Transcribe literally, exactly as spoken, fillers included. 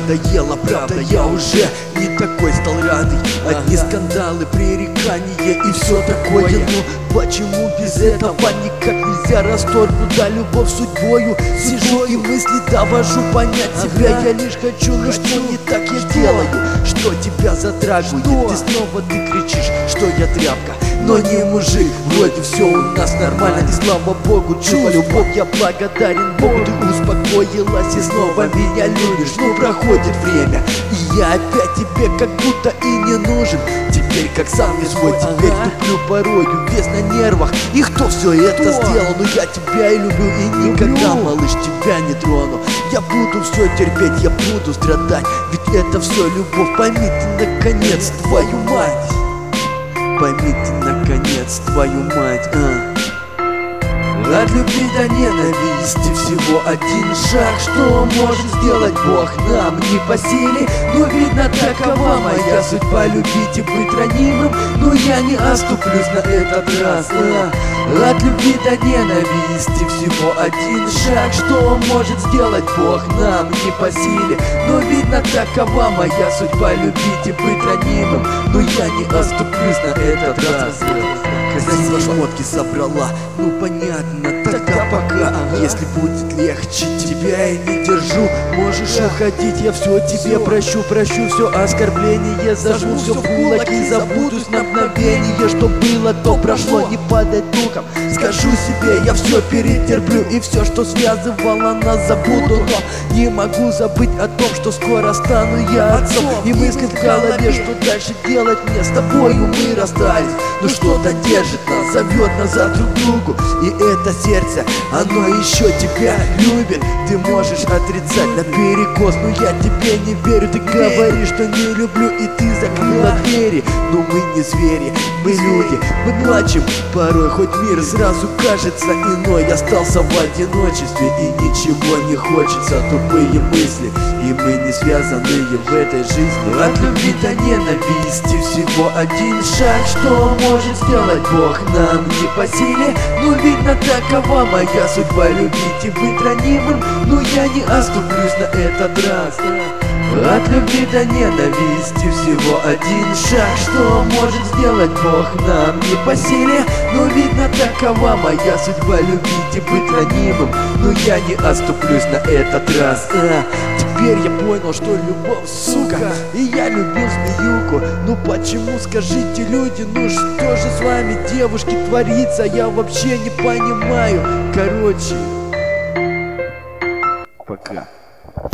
надоело, правда, я уже не такой стал радый. Одни скандалы, пререкания и все такое. Но почему без этого никак нельзя расторгнуть? Да, любовь судьбою сижу и мысли довожу понять себя. Я лишь хочу, но что не так я делаю, что тебя затрагивает. Ты снова ты кричишь, что я тряпка, но не мужик. Вроде все у нас нормально, и слава Богу, чувствую Бог, я благодарен Богу. Ты успокоилась и снова меня любишь. Но проходит время, и я опять тебе как будто и не нужен. Теперь как сам не свой, теперь туплю порою, весь на нервах. И кто все это сделал? Но я тебя и люблю, и никогда, малыш, тебя не трону. Я буду все терпеть, я буду страдать, ведь это все любовь. Пойми ты наконец, твою мать. Пойми ты наконец, твою мать, а. От любви до ненависти всего один шаг. Что может сделать Бог нам не по силе? Но видно, такова моя судьба, любить и быть ранимым. Но я не оступлюсь на этот раз, а. От любви до ненависти всего один шаг. Что может сделать Бог нам не по силе? Но видно, такова моя судьба, любить и быть ранимым. Но я не оступлюсь на этот раз. Красиво шмотки собрала, ну понятно, тогда пока. Если будет легче, тебя я не держу. Можешь уходить, я все тебе прощу. Прощу все оскорбление, зажму все в кулаки. Забудусь на мгновение, что было, то прошло. Не падай духом, скажу себе, я все перетерплю. И все, что связывало нас, забуду. Но не могу забыть о том, что скоро стану я отцом. И мысли в голове, что дальше делать мне. С тобою мы расстались, но что-то держит нас, зовет назад друг к другу. И это сердце, оно еще тебя любит. Ты можешь отрицать наперекос, но я тебе не верю. Ты говоришь, что не люблю, и ты закрыла двери. Но мы не звери, мы люди, мы плачем порой, хоть мир сразу кажется иной. Остался в одиночестве и ничего не хочется. Тупые мысли, и мы не связанные в этой жизни. От любви до ненависти всего один шаг. Что может сделать Бог нам не по силе? Ну видно, такова моя судьба, любить и быть ранимым. Но я не оступлюсь на этот раз. От любви до ненависти всего один шаг. Что может сделать Бог нам не по силе? Но видно, такова моя судьба, любить и быть ранимым. Но я не оступлюсь на этот раз, а. Теперь я понял, что любовь, сука, и я любил змеюку. Ну почему, скажите, люди, ну что же с вами, девушки, творится? Я вообще не понимаю. Короче, пока.